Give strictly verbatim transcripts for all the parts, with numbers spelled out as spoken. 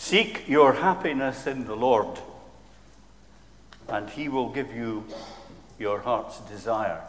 Seek your happiness in the Lord, and he will give you your heart's desire.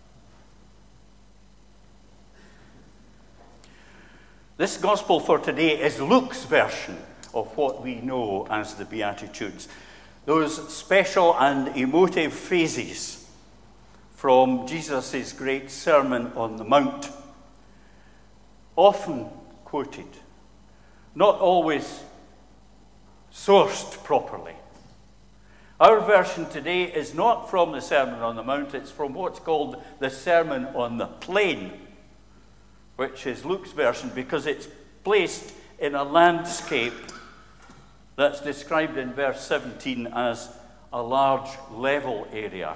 This gospel for today is Luke's version of what we know as the Beatitudes. Those special and emotive phrases from Jesus' great Sermon on the Mount, often quoted, not always sourced properly. Our version today is not from the Sermon on the Mount, it's from what's called the Sermon on the Plain, which is Luke's version because it's placed in a landscape that's described in verse seventeen as a large level area.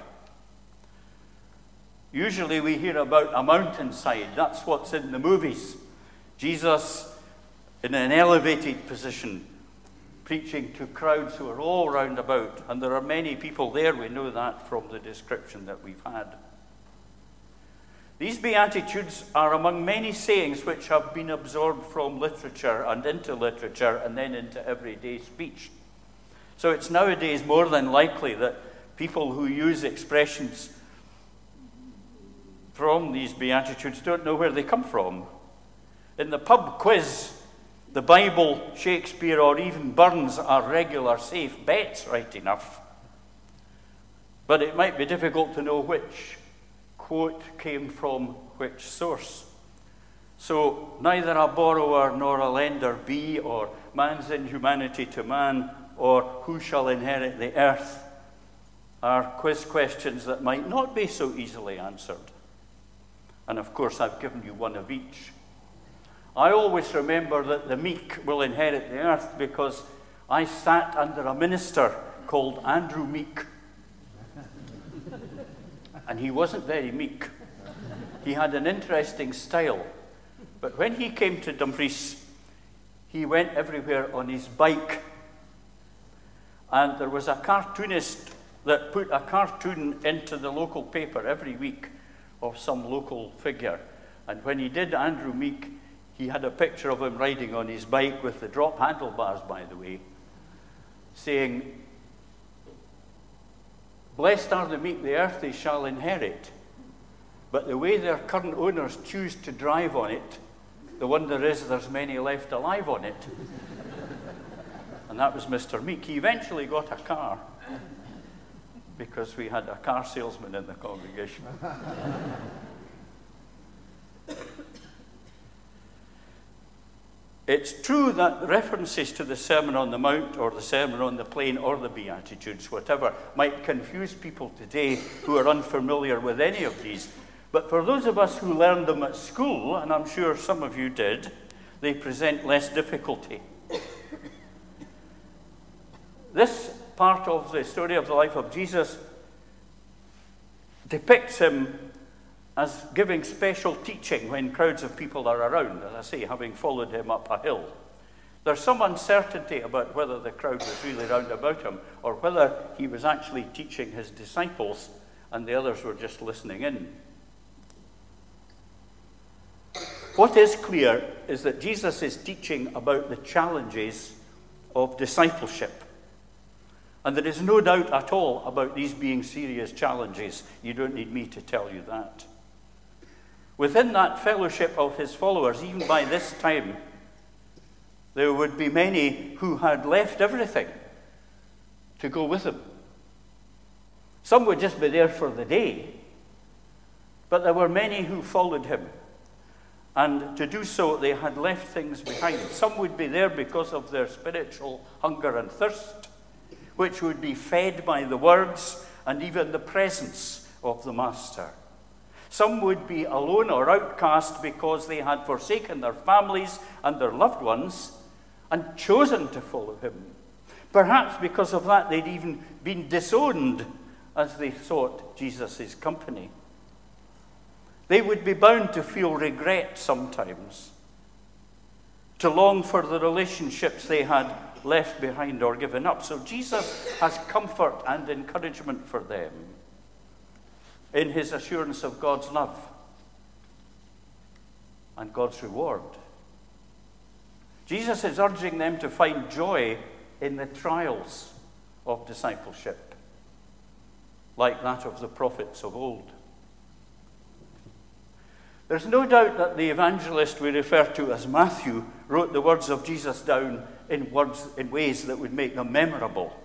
Usually we hear about a mountainside. That's what's in the movies. Jesus in an elevated position, preaching to crowds who are all round about. And there are many people there. We know that from the description that we've had. These Beatitudes are among many sayings which have been absorbed from literature and into literature and then into everyday speech. So it's nowadays more than likely that people who use expressions from these Beatitudes don't know where they come from. In the pub quiz, the Bible, Shakespeare, or even Burns are regular safe bets, right enough. But it might be difficult to know which quote came from which source. So neither a borrower nor a lender be, or man's inhumanity to man, or who shall inherit the earth, are quiz questions that might not be so easily answered. And of course, I've given you one of each. I always remember that the meek will inherit the earth because I sat under a minister called Andrew Meek. And he wasn't very meek. He had an interesting style. But when he came to Dumfries, he went everywhere on his bike. And there was a cartoonist that put a cartoon into the local paper every week of some local figure. And when he did Andrew Meek, he had a picture of him riding on his bike with the drop handlebars, by the way, saying, "Blessed are the meek, the earth they shall inherit. But the way their current owners choose to drive on it, the wonder is there's many left alive on it." And that was Mister Meek. He eventually got a car because we had a car salesman in the congregation. It's true that references to the Sermon on the Mount or the Sermon on the Plain or the Beatitudes, whatever, might confuse people today who are unfamiliar with any of these. But for those of us who learned them at school, and I'm sure some of you did, they present less difficulty. This part of the story of the life of Jesus depicts him as giving special teaching when crowds of people are around, as I say, having followed him up a hill. There's some uncertainty about whether the crowd was really round about him or whether he was actually teaching his disciples and the others were just listening in. What is clear is that Jesus is teaching about the challenges of discipleship. And there is no doubt at all about these being serious challenges. You don't need me to tell you that. Within that fellowship of his followers, even by this time, there would be many who had left everything to go with him. Some would just be there for the day, but there were many who followed him. And to do so, they had left things behind. Some would be there because of their spiritual hunger and thirst, which would be fed by the words and even the presence of the Master. Some would be alone or outcast because they had forsaken their families and their loved ones and chosen to follow him. Perhaps because of that, they'd even been disowned as they sought Jesus' company. They would be bound to feel regret sometimes, to long for the relationships they had left behind or given up. So Jesus has comfort and encouragement for them in his assurance of God's love and God's reward. Jesus is urging them to find joy in the trials of discipleship, like that of the prophets of old. There's no doubt that the evangelist we refer to as Matthew wrote the words of Jesus down in words in ways that would make them memorable.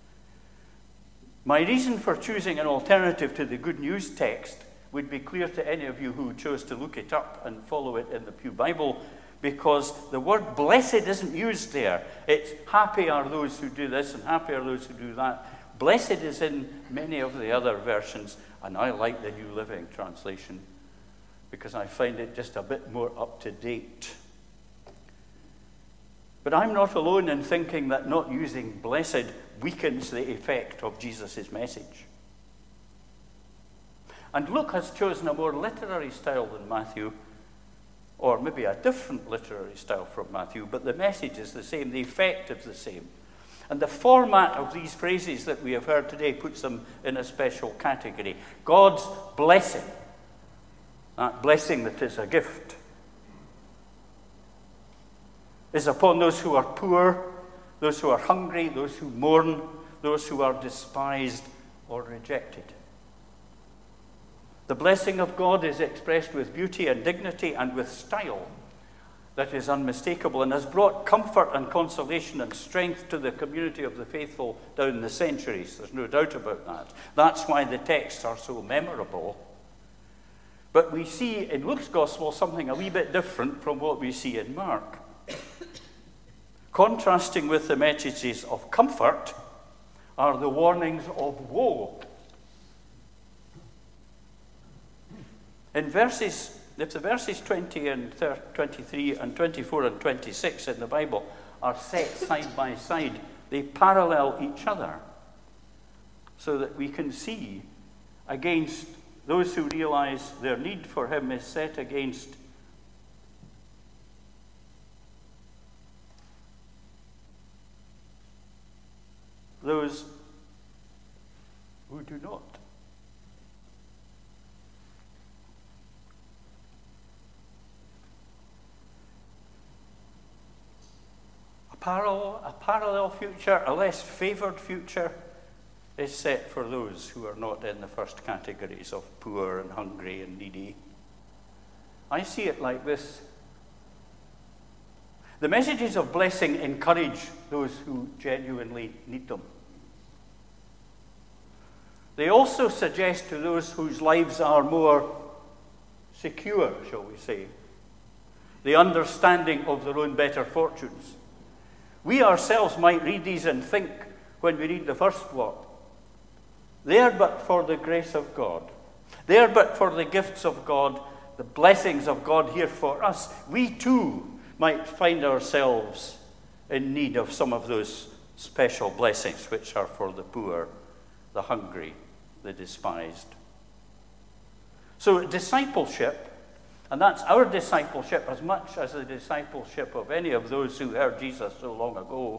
My reason for choosing an alternative to the Good News text would be clear to any of you who chose to look it up and follow it in the Pew Bible, because the word blessed isn't used there. It's happy are those who do this and happy are those who do that. Blessed is in many of the other versions, and I like the New Living Translation because I find it just a bit more up to date. But I'm not alone in thinking that not using blessed weakens the effect of Jesus' message. And Luke has chosen a more literary style than Matthew, or maybe a different literary style from Matthew, but the message is the same, the effect is the same. And the format of these phrases that we have heard today puts them in a special category. God's blessing, that blessing that is a gift, is upon those who are poor, those who are hungry, those who mourn, those who are despised or rejected. The blessing of God is expressed with beauty and dignity and with style that is unmistakable and has brought comfort and consolation and strength to the community of the faithful down the centuries. There's no doubt about that. That's why the texts are so memorable. But we see in Luke's Gospel something a wee bit different from what we see in Mark. Contrasting with the messages of comfort are the warnings of woe. In verses, if the verses twenty and twenty-three and twenty-four and twenty-six in the Bible are set side by side, they parallel each other so that we can see against those who realize their need for him is set against those who do not. A parallel, a parallel future, a less favored future, is set for those who are not in the first categories of poor and hungry and needy. I see it like this. The messages of blessing encourage those who genuinely need them. They also suggest to those whose lives are more secure, shall we say, the understanding of their own better fortunes. We ourselves might read these and think, when we read the first one, they are but for the grace of God. They are but for the gifts of God, the blessings of God here for us. We too might find ourselves in need of some of those special blessings which are for the poor, the hungry, the despised. So discipleship, and that's our discipleship as much as the discipleship of any of those who heard Jesus so long ago,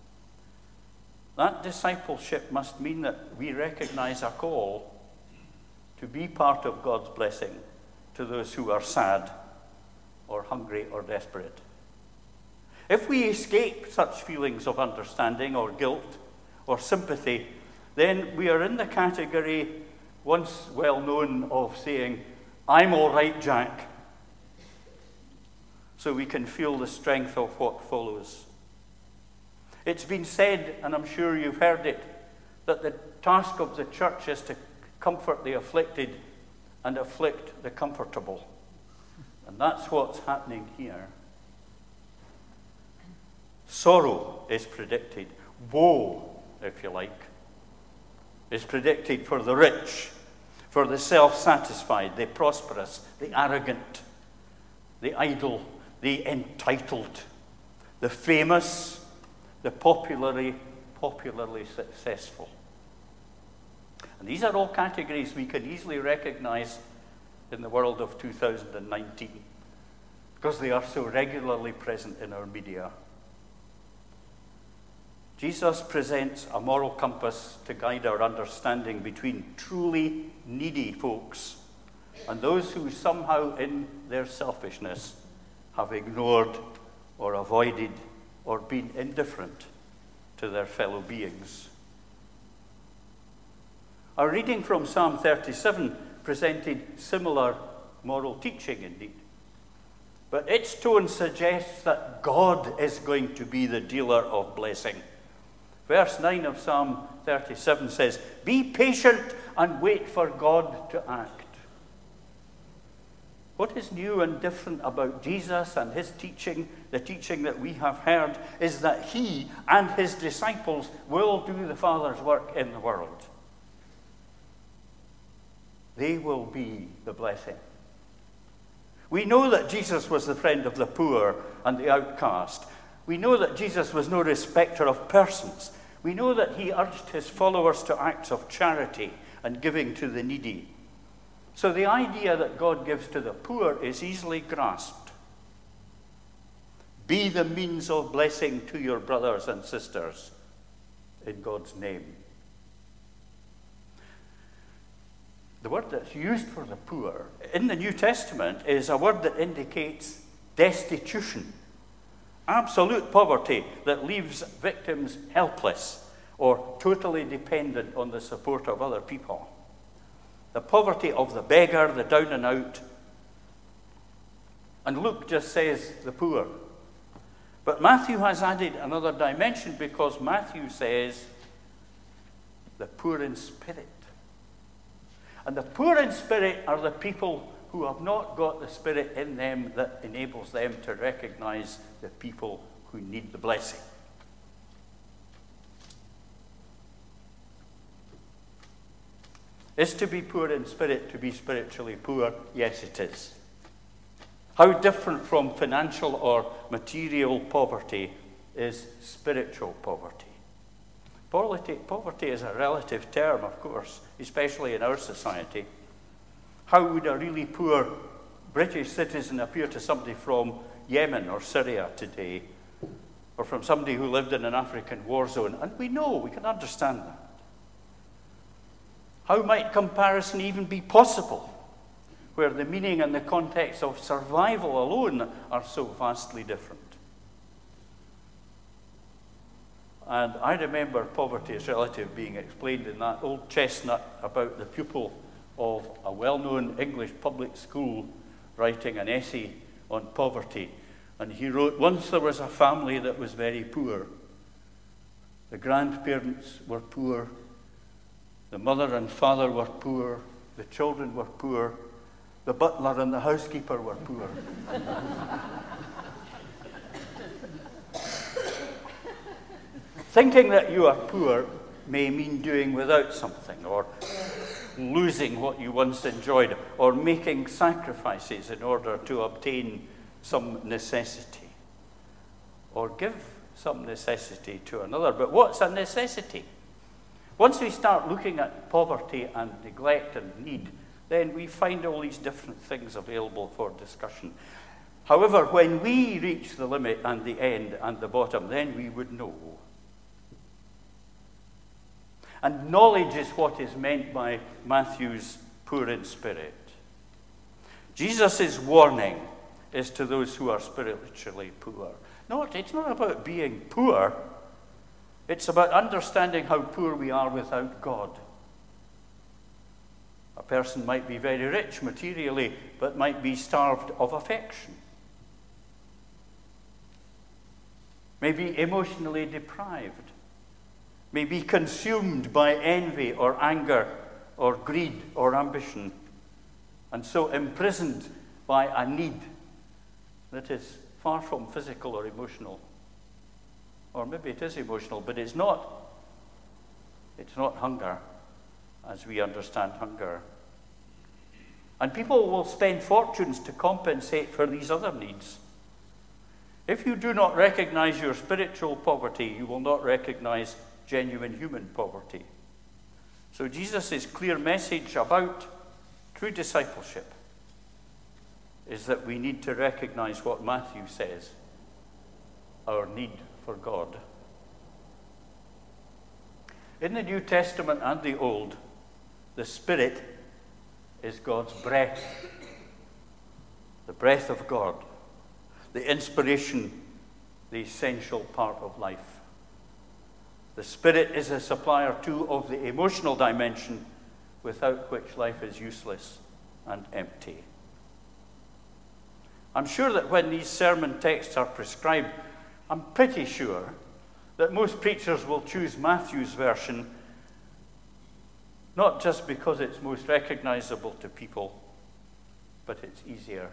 that discipleship must mean that we recognize a call to be part of God's blessing to those who are sad or hungry or desperate. If we escape such feelings of understanding or guilt or sympathy, then we are in the category once well known of saying, "I'm all right, Jack," so we can feel the strength of what follows. It's been said, and I'm sure you've heard it, that the task of the church is to comfort the afflicted and afflict the comfortable. And that's what's happening here. Sorrow is predicted. Woe, if you like, is predicted for the rich, for the self-satisfied, the prosperous, the arrogant, the idle, the entitled, the famous, the popularly, popularly successful. And these are all categories we can easily recognize in the world of two thousand nineteen because they are so regularly present in our media. Jesus presents a moral compass to guide our understanding between truly needy folks and those who somehow in their selfishness have ignored or avoided or been indifferent to their fellow beings. Our reading from Psalm thirty-seven presented similar moral teaching indeed. But its tone suggests that God is going to be the dealer of blessing. Verse nine of Psalm thirty-seven says, "Be patient and wait for God to act." What is new and different about Jesus and his teaching, the teaching that we have heard, is that he and his disciples will do the Father's work in the world. They will be the blessing. We know that Jesus was the friend of the poor and the outcast. We know that Jesus was no respecter of persons. We know that he urged his followers to acts of charity and giving to the needy. So the idea that God gives to the poor is easily grasped. Be the means of blessing to your brothers and sisters in God's name. The word that's used for the poor in the New Testament is a word that indicates destitution, absolute poverty that leaves victims helpless or totally dependent on the support of other people. The poverty of the beggar, the down and out. And Luke just says the poor. But Matthew has added another dimension because Matthew says the poor in spirit. And the poor in spirit are the people who have not got the Spirit in them that enables them to recognize the people who need the blessing. Is to be poor in spirit to be spiritually poor? Yes, it is. How different from financial or material poverty is spiritual poverty? Poverty, poverty is a relative term, of course, especially in our society. How would a really poor British citizen appear to somebody from Yemen or Syria today, or from somebody who lived in an African war zone? And we know, we can understand that. How might comparison even be possible, where the meaning and the context of survival alone are so vastly different? And I remember poverty as relative being explained in that old chestnut about the pupil of a well-known English public school writing an essay on poverty. And he wrote, "Once there was a family that was very poor. The grandparents were poor. The mother and father were poor. The children were poor. The butler and the housekeeper were poor." Thinking that you are poor may mean doing without something, or losing what you once enjoyed, or making sacrifices in order to obtain some necessity, or give some necessity to another. But what's a necessity? Once we start looking at poverty and neglect and need, then we find all these different things available for discussion. However, when we reach the limit and the end and the bottom, then we would know. And knowledge is what is meant by Matthew's poor in spirit. Jesus' warning is to those who are spiritually poor. Not, it's not about being poor. It's about understanding how poor we are without God. A person might be very rich materially, but might be starved of affection. May be emotionally deprived. May be consumed by envy or anger or greed or ambition, and so imprisoned by a need that is far from physical or emotional. Or maybe it is emotional, but it's not. It's not hunger, as we understand hunger. And people will spend fortunes to compensate for these other needs. If you do not recognize your spiritual poverty, you will not recognize genuine human poverty. So Jesus' clear message about true discipleship is that we need to recognize what Matthew says, our need for God. In the New Testament and the Old, the Spirit is God's breath, the breath of God, the inspiration the essential part of life. The Spirit is a supplier too of the emotional dimension, without which life is useless and empty. I'm sure that when these sermon texts are prescribed, I'm pretty sure that most preachers will choose Matthew's version, not just because it's most recognizable to people, but it's easier.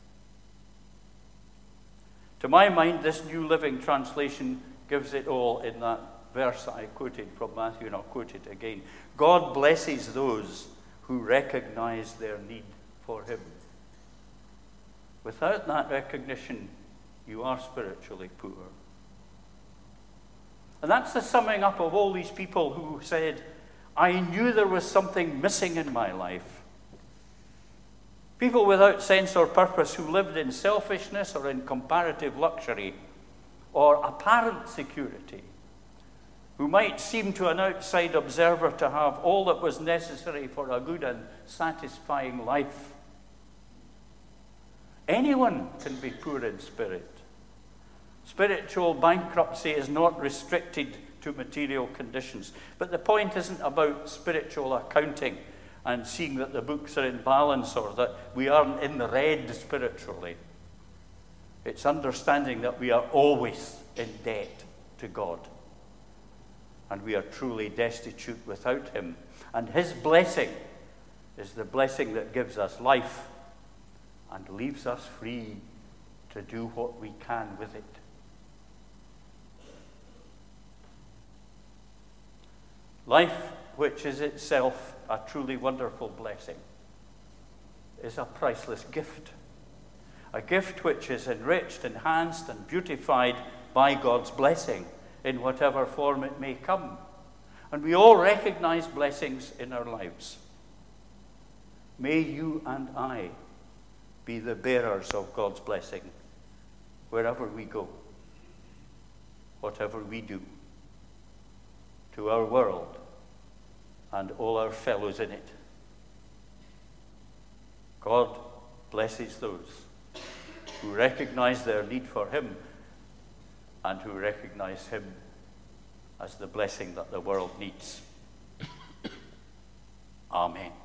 To my mind, this New Living Translation gives it all in that verse that I quoted from Matthew, and I'll quote it again. God blesses those who recognize their need for him. Without that recognition, you are spiritually poor. And that's the summing up of all these people who said, I knew there was something missing in my life. People without sense or purpose who lived in selfishness or in comparative luxury or apparent security, who might seem to an outside observer to have all that was necessary for a good and satisfying life. Anyone can be poor in spirit. Spiritual bankruptcy is not restricted to material conditions. But the point isn't about spiritual accounting and seeing that the books are in balance or that we aren't in the red spiritually. It's understanding that we are always in debt to God. And we are truly destitute without him. And his blessing is the blessing that gives us life and leaves us free to do what we can with it. Life, which is itself a truly wonderful blessing, is a priceless gift. A gift which is enriched, enhanced, and beautified by God's blessing in whatever form it may come. And we all recognize blessings in our lives. May you and I be the bearers of God's blessing wherever we go, whatever we do, to our world and all our fellows in it. God blesses those who recognize their need for him and who recognize him as the blessing that the world needs. Amen.